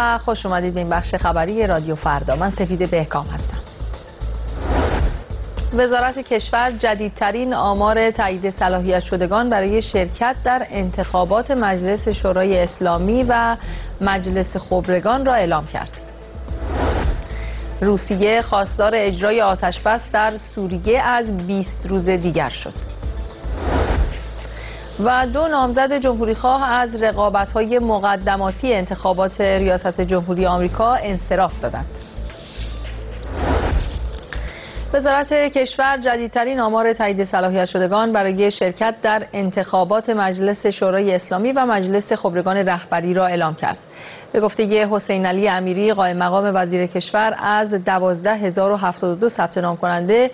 و خوش اومدید به این بخش خبری رادیو فردا. من سپید بهکام هستم. وزارت کشور جدیدترین آمار تایید صلاحیت شدگان برای شرکت در انتخابات مجلس شورای اسلامی و مجلس خبرگان را اعلام کرد. روسیه خواستار اجرای آتشبس در سوریه از 20 روز دیگر شد. و 2 نامزد جمهوریخواه از رقابت‌های مقدماتی انتخابات ریاست جمهوری آمریکا انصراف دادند. وزارت کشور جدیدترین آمار تایید صلاحیت شدگان برای شرکت در انتخابات مجلس شورای اسلامی و مجلس خبرگان رهبری را اعلام کرد. به گفته حسین علی امیری قائم مقام وزیر کشور، از 12072 ثبت نام کننده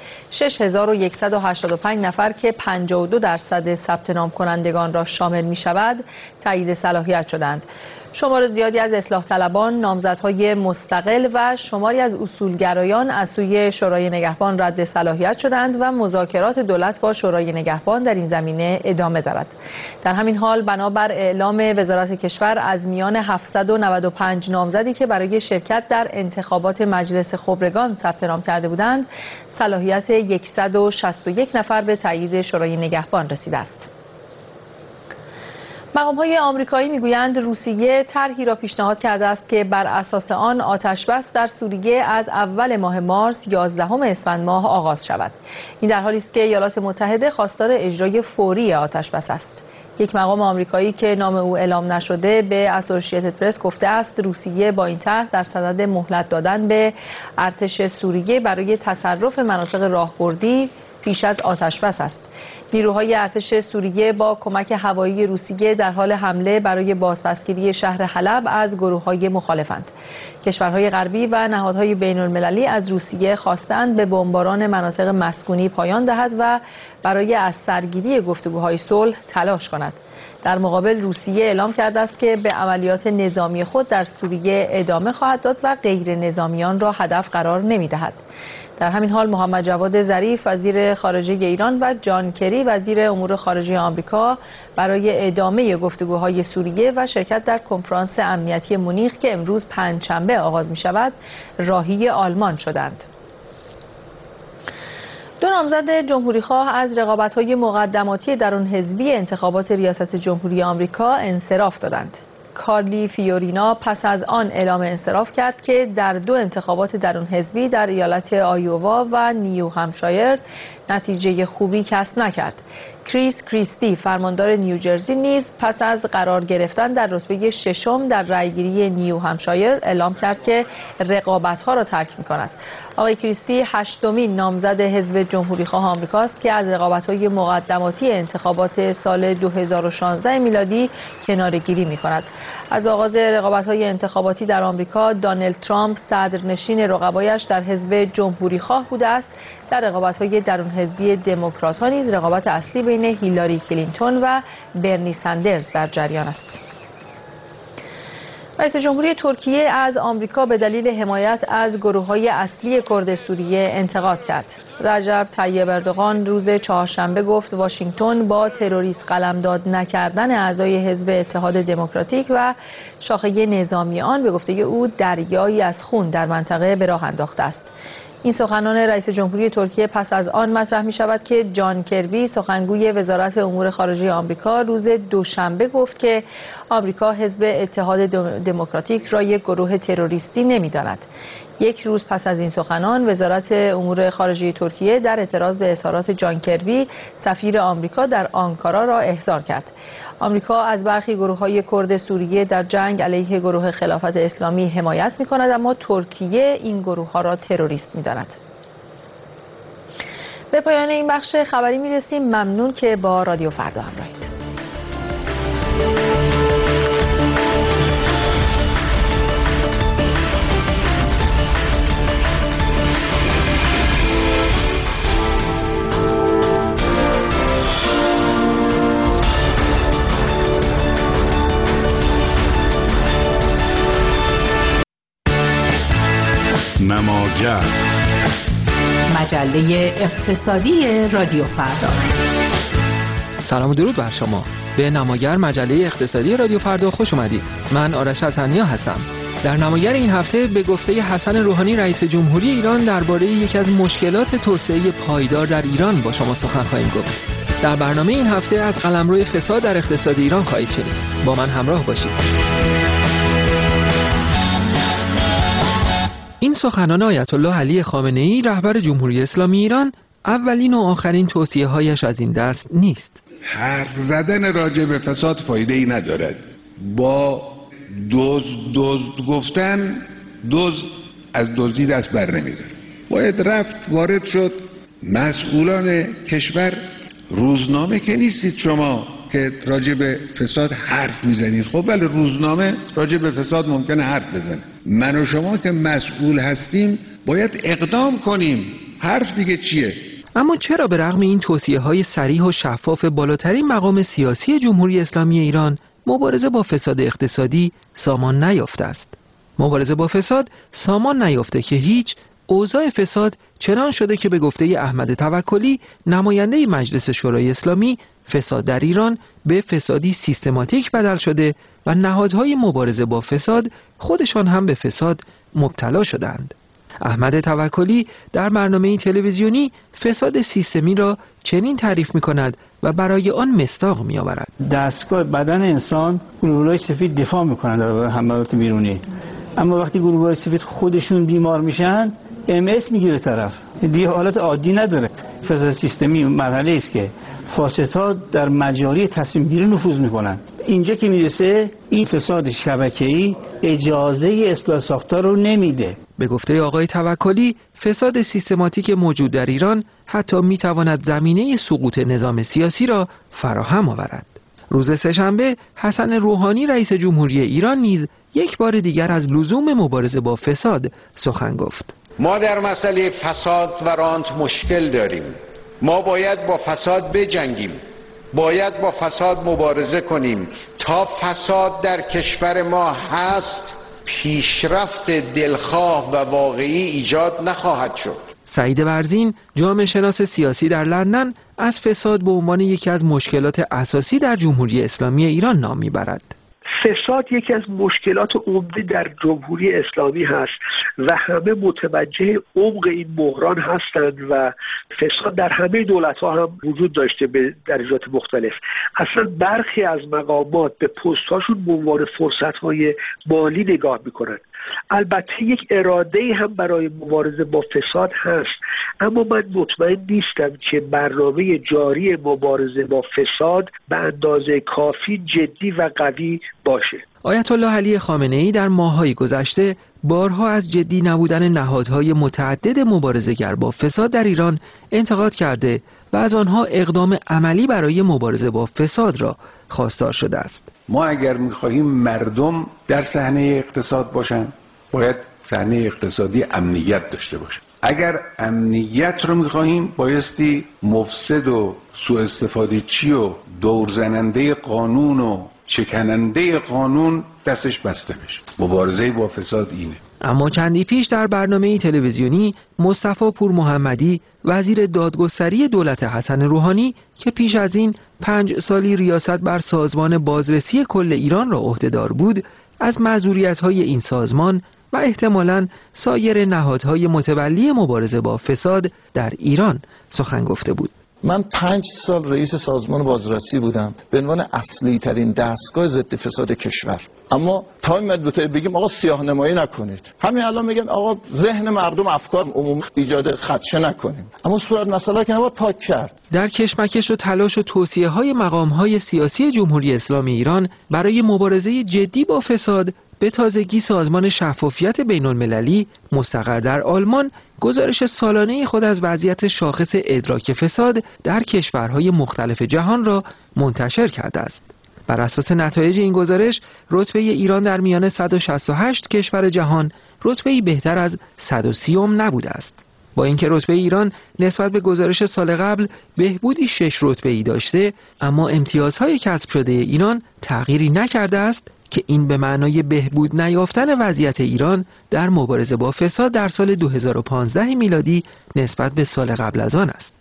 6185 نفر که 52% ثبت نام کنندگان را شامل می شود تایید صلاحیت شدند. شمار زیادی از اصلاح طلبان، نامزدهای مستقل و شماری از اصولگرایان از سوی شورای نگهبان رد صلاحیت شدند و مذاکرات دولت با شورای نگهبان در این زمینه ادامه دارد. در همین حال بنابر اعلام وزارت کشور، از میان 795 نامزدی که برای شرکت در انتخابات مجلس خبرگان ثبت نام کرده بودند، صلاحیت 161 نفر به تایید شورای نگهبان رسیده است. مقام‌های آمریکایی میگویند روسیه طرحی را پیشنهاد کرده است که بر اساس آن آتشبس در سوریه از اول ماه مارس 11 اسفند ماه آغاز شود. این در حالی است که ایالات متحده خواستار اجرای فوری آتشبس است. یک مقام آمریکایی که نام او اعلام نشده به اسوسییتد پرس گفته است روسیه با این طرح در صدد مهلت دادن به ارتش سوریه برای تصرف مناطق راهبردی پیش از آتشبس است. نیروهای ارتش سوریه با کمک هوایی روسیه در حال حمله برای بازپسگیری شهر حلب از گروه‌های مخالفند. کشورهای غربی و نهادهای بین‌المللی از روسیه خواستند به بمباران مناطق مسکونی پایان دهد و برای از سرگیری گفتگوهای صلح تلاش کند. در مقابل روسیه اعلام کرده است که به عملیات نظامی خود در سوریه ادامه خواهد داد و غیر نظامیان را هدف قرار نمی‌دهد. در همین حال محمد جواد ظریف وزیر خارجه ایران و جان کری وزیر امور خارجه آمریکا برای ادامه گفتگوهای سوریه و شرکت در کنفرانس امنیتی مونیخ که امروز پنجشنبه آغاز می شود راهی آلمان شدند. 2 نامزد جمهوریخواه از رقابت‌های مقدماتی درون حزبی انتخابات ریاست جمهوری آمریکا انصراف دادند. کارلی فیورینا پس از آن اعلام انصراف کرد که در 2 انتخابات درون حزبی در ایالت آیووا و نیو همشایر نتیجه خوبی کسب نکرد. کریس کریستی فرماندار نیوجرسی نیز پس از قرار گرفتن در رتبه 6 در رأیگیری نیو همشایر اعلام کرد که رقابت‌ها را ترک می‌کند. آقای کریستی 8مین نامزد حزب جمهوریخواه آمریکاست که از رقابت‌های مقدماتی انتخابات سال 2016 میلادی کناره‌گیری می‌کند. از آغاز رقابت‌های انتخاباتی در آمریکا، دونالد ترامپ صدرنشین رقبایش در حزب جمهوریخواه بوده است. در رقابت‌های درون حزبی دموکرات‌ها نیز رقابت اصلی بین هیلاری کلینتون و برنی سندرز در جریان است. رئیس جمهوری ترکیه از آمریکا به دلیل حمایت از گروه‌های اصلی کرد سوریه انتقاد کرد. رجب طیب اردوغان روز چهارشنبه گفت واشنگتن با تروریست قلمداد نکردن اعضای حزب اتحاد دموکراتیک و شاخه نظامی آن به گفته او دریایی از خون در منطقه به راه انداخته است. این سخنان رئیس جمهوری ترکیه پس از آن مطرح می شود که جان کربی سخنگوی وزارت امور خارجه آمریکا روز دوشنبه گفت که آمریکا حزب اتحاد دموکراتیک را یک گروه تروریستی نمی داند. یک روز پس از این سخنان وزارت امور خارجه ترکیه در اعتراض به اظهارات جان کربی سفیر آمریکا در آنکارا را احضار کرد. آمریکا از برخی گروه‌های کرد سوریه در جنگ علیه گروه خلافت اسلامی حمایت می‌کند، اما ترکیه این گروه‌ها را تروریست می‌داند. به پایان این بخش خبری می‌رسیم. ممنون که با رادیو فردا همراهید. نماگر مجله اقتصادی رادیو فردا. سلام و درود بر شما. به نماگر مجله اقتصادی رادیو فردا خوش اومدید. من آرش حسنیا هستم. در نماگر این هفته به گفته حسن روحانی رئیس جمهوری ایران درباره یکی از مشکلات توسعه پایدار در ایران با شما سخن خواهیم گفت. در برنامه این هفته از قلمرو فساد در اقتصاد ایران خواهید شنید. با من همراه باشید. این سخنان آیت الله علی خامنه‌ای رهبر جمهوری اسلامی ایران اولین و آخرین توصیه‌هایش از این دست نیست. حرف زدن راجع به فساد فایده‌ای ندارد. با دزد گفتن دزد از دزدی دست بر نمی‌داره. باید رفت وارد شد. مسئولان کشور روزنامه که نیستید شما که راجع به فساد حرف میزنید. خب ولی روزنامه راجع به فساد ممکنه حرف بزنه. من و شما که مسئول هستیم باید اقدام کنیم. حرف دیگه چیه؟ اما چرا به رغم این توصیه‌های صریح و شفاف بالاترین مقام سیاسی جمهوری اسلامی ایران مبارزه با فساد اقتصادی سامان نیافته است؟ مبارزه با فساد سامان نیافته که هیچ. اوضاع فساد چنان شده که به گفته احمد توکلی نماینده مجلس شورای اسلامی، فساد در ایران به فسادی سیستماتیک بدل شده و نهادهای مبارزه با فساد خودشان هم به فساد مبتلا شدند. احمد توکلی در برنامه تلویزیونی فساد سیستمی را چنین تعریف می‌کند و برای آن مصداق می‌آورد. دستگاه بدن انسان گلوله‌های سفید دفاع می‌کنند در حملات بیرونی، اما وقتی گلوله‌های سفید خودشون بیمار میشن MS میگیره طرف. دیگه حالت عادی نداره. فساد سیستمی مرحله است که فاسدها در مجاری تصمیم گیری نفوذ میکنن. اینجا که میرسه این فساد شبکه‌ای اجازه اصلاح ساختار رو نمیده. به گفته آقای توکلی فساد سیستماتیک موجود در ایران حتی میتواند زمینه سقوط نظام سیاسی را فراهم آورد. روز سه‌شنبه حسن روحانی رئیس جمهوری ایران نیز یک بار دیگر از لزوم مبارزه با فساد سخن گفت. ما در مسئله فساد و رانت مشکل داریم. ما باید با فساد بجنگیم. باید با فساد مبارزه کنیم. تا فساد در کشور ما هست پیشرفت دلخواه و واقعی ایجاد نخواهد شد. سعید برزین جامعه شناس سیاسی در لندن از فساد به عنوان یکی از مشکلات اساسی در جمهوری اسلامی ایران نام میبرد. فساد یکی از مشکلات عمده در جمهوری اسلامی هست و همه متوجه عمق این بحران هستند و فساد در همه دولت‌ها هم وجود داشته به درجات مختلف. اصلا برخی از مقامات به پست‌هاشون به عنوان فرصت‌های مالی نگاه می‌کنند. البته یک اراده‌ای هم برای مبارزه با فساد هست، اما من مطمئن نیستم که برنامه جاری مبارزه با فساد به اندازه کافی جدی و قوی باشه. آیت الله علی خامنه‌ای در ماه‌های گذشته بارها از جدی نبودن نهادهای متعدد مبارزه‌گر با فساد در ایران انتقاد کرده و از آنها اقدام عملی برای مبارزه با فساد را خواستار شده است. ما اگر می‌خواهیم مردم در صحنه اقتصاد باشن باید صحنه اقتصادی امنیت داشته باشه. اگر امنیت رو می‌خواهیم بایستی مفسد و سوء استفاده چی و دورزننده قانون و شکننده قانون دستش بسته بشه. مبارزه با فساد اینه. اما چندی پیش در برنامه تلویزیونی مصطفی پور محمدی وزیر دادگستری دولت حسن روحانی که پیش از این 5 سالی ریاست بر سازمان بازرسی کل ایران را عهدهدار بود از معذوریت‌های این سازمان و احتمالاً سایر نهادهای متولی مبارزه با فساد در ایران سخن گفته بود. من 5 سال رئیس سازمان بازرسی بودم به عنوان اصلی ترین دستگاه ضد فساد کشور، اما تا این مدت بگیم آقا سیاه‌نمایی نکنید، همین الان میگن آقا ذهن مردم افکار عمومی ایجاد خدشه نکنیم، اما صورت مسئله که نباید پاک کرد. در کشمکش و تلاش و توصیه‌های مقام‌های سیاسی جمهوری اسلامی ایران برای مبارزه جدی با فساد، به تازگی سازمان شفافیت بین‌المللی مستقر در آلمان گزارش سالانه خود از وضعیت شاخص ادراک فساد در کشورهای مختلف جهان را منتشر کرده است. بر اساس نتایج این گزارش، رتبه ایران در میان 168 کشور جهان رتبه‌ای بهتر از 130 نبوده است. با اینکه رتبه ایران نسبت به گزارش سال قبل بهبودی 6 رتبه‌ای داشته، اما امتیازهای کسب شده ایران تغییری نکرده است که این به معنای بهبود نیافتن وضعیت ایران در مبارزه با فساد در سال 2015 میلادی نسبت به سال قبل از آن است.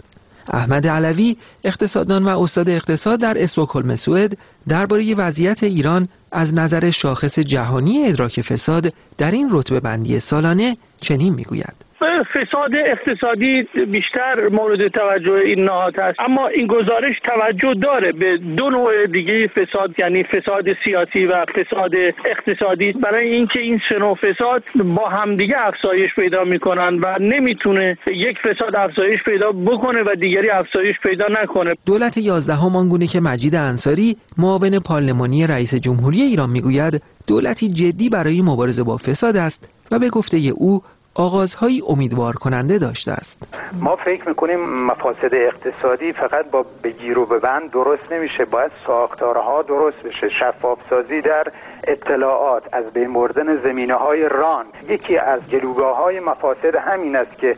احمد علوی، اقتصاددان و استاد اقتصاد در استکهلم سوئد، درباره وضعیت ایران از نظر شاخص جهانی ادراک فساد در این رتبه بندی سالانه چنین میگوید: فساد اقتصادی بیشتر مورد توجه این نهاد است، اما این گزارش توجه داره به دو نوع دیگه فساد، یعنی فساد سیاسی و فساد اقتصادی، برای اینکه این سه نوع فساد با همدیگه افزایش پیدا میکنن و نمیتونه یک فساد افزایش پیدا بکنه و دیگری افزایش پیدا نکنه. دولت 11 آنگونه که مجید انصاری، معاون پارلمانی رئیس جمهوری ایران میگوید دولتی جدی برای مبارزه با فساد است و به گفته او آغازهای امیدوار کننده داشته است. ما فکر میکنیم مفاسد اقتصادی فقط با بگیر و ببند درست نمیشه، باید ساختارها درست بشه، شفافسازی در اطلاعات، از بین بردن زمینه‌های ران. یکی از جلوگاه‌های مفاسد همین است که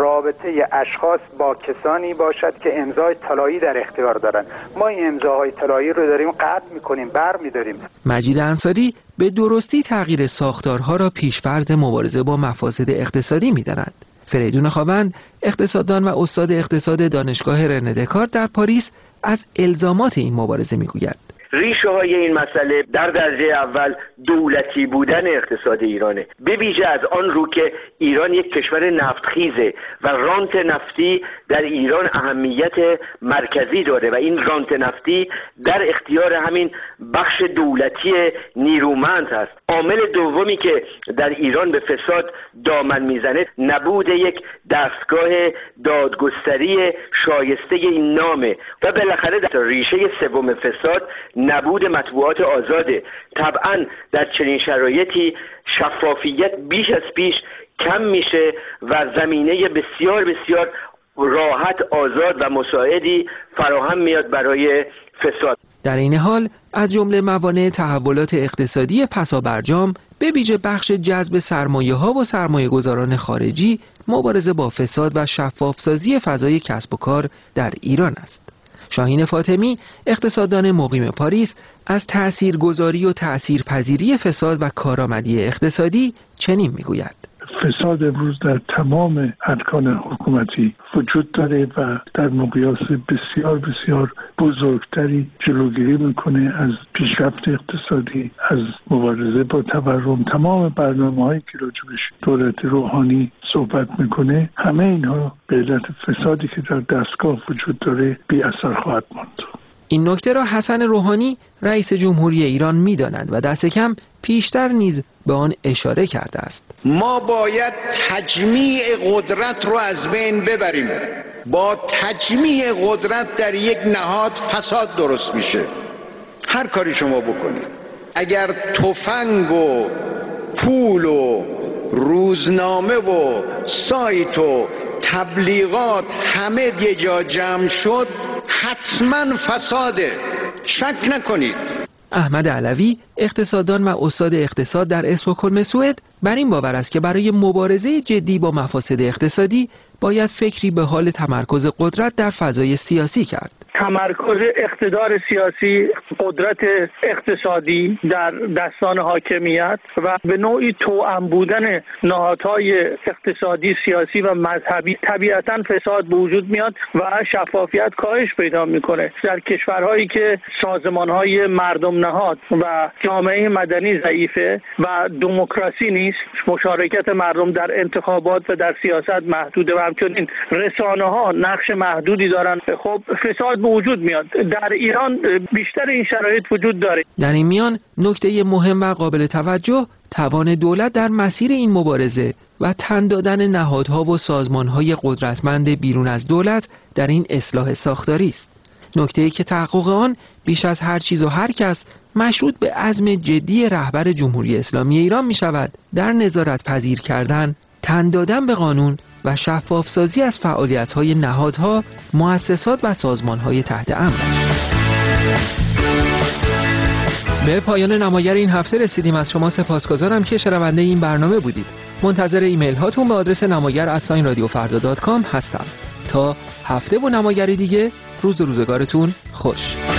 رابطه اشخاص با کسانی باشد که امضای طلایی در اختیار دارند. ما این امضاهای طلایی رو داریم قطع میکنیم، برمی‌داریم. مجید انصاری به درستی تغییر ساختارها را پیش‌فرض مبارزه با مفاسد اقتصادی می‌داند. فریدون خاوند، اقتصاددان و استاد اقتصاد دانشگاه رنه دکارت در پاریس، از الزامات این مبارزه می‌گوید: ریشه های این مسئله در درجه اول دولتی بودن اقتصاد ایرانه، به ویژه از آن رو که ایران یک کشور نفتخیزه و رانت نفتی در ایران اهمیت مرکزی داره و این رانت نفتی در اختیار همین بخش دولتی نیرومند هست. عامل دومی که در ایران به فساد دامن میزنه نبود یک دستگاه دادگستری شایسته این نامه و بالاخره در ریشه سوم فساد نبود مطبوعات آزاده. طبعا در چنین شرایطی شفافیت بیش از پیش کم میشه و زمینه بسیار بسیار راحت، آزاد و مساعدی فراهم میاد برای فساد. در این حال از جمله موانع تحولات اقتصادی پسابرجام به ویژه بخش جذب سرمایه‌ها و سرمایه‌گذاران خارجی، مبارزه با فساد و شفافسازی فضای کسب و کار در ایران است. شاهین فاطمی، اقتصاددان مقیم پاریس، از تأثیرگذاری و تأثیرپذیری فساد و کارآمدی اقتصادی چنین میگوید: فساد امروز در تمام ارکان حکومتی وجود داره و در مقیاس بسیار بسیار بزرگتری جلوگیری میکنه از پیشرفت اقتصادی، از مبارزه با تورم. تمام برنامه‌هایی که راجبش دولت روحانی صحبت میکنه، همه اینها به علت فسادی که در دستگاه وجود داره بی اثر خواهد ماند. این نکته را حسن روحانی، رئیس جمهوری ایران می‌داند و دست کم پیشتر نیز به آن اشاره کرده است. ما باید تجمیع قدرت رو از بین ببریم. با تجمیع قدرت در یک نهاد فساد درست میشه. هر کاری شما بکنید، اگر تفنگ و پول و روزنامه و سایت و تبلیغات همه یه جا جمع شد، حتما فساده، شک نکنید. احمد علوی، اقتصاددان و استاد اقتصاد در استکهلم سوئد، بر این باور است که برای مبارزه جدی با مفاسد اقتصادی باید فکری به حال تمرکز قدرت در فضای سیاسی کرد. تمرکز اقتدار سیاسی، قدرت اقتصادی در دستان حاکمیت و به نوعی توأم بودن نهادهای اقتصادی، سیاسی و مذهبی، طبیعتاً فساد به وجود میاد و شفافیت کاهش پیدا میکنه. در کشورهایی که سازمانهای مردم نهاد و جامعه مدنی ضعیفه و دموکراسی نیست، مشارکت مردم در انتخابات و در سیاست محدوده و همچنین رسانه‌ها نقش محدودی دارن، خب فساد به وجود میاد. در ایران بیشتر این شرایط وجود داره. در این میان نکته مهم و قابل توجه توان دولت در مسیر این مبارزه و تن دادن نهادها و سازمانهای قدرتمند بیرون از دولت در این اصلاح ساختاری است. نکته‌ای که تحقق آن بیش از هر چیز و هر کس مشروط به عزم جدی رهبر جمهوری اسلامی ایران می شود در نظارت پذیر کردن، تن دادن به قانون و شفافسازی از فعالیت‌های نهادها، مؤسسات و سازمان‌های تحت امرش. به پایان نمایر این هفته رسیدیم. از شما سپاسگزارم که شنونده این برنامه بودید. منتظر ایمیل هاتون به آدرس نمایر@radiofarda.com هستم. تا هفته و نمایری دیگه، روزگارتون خوش.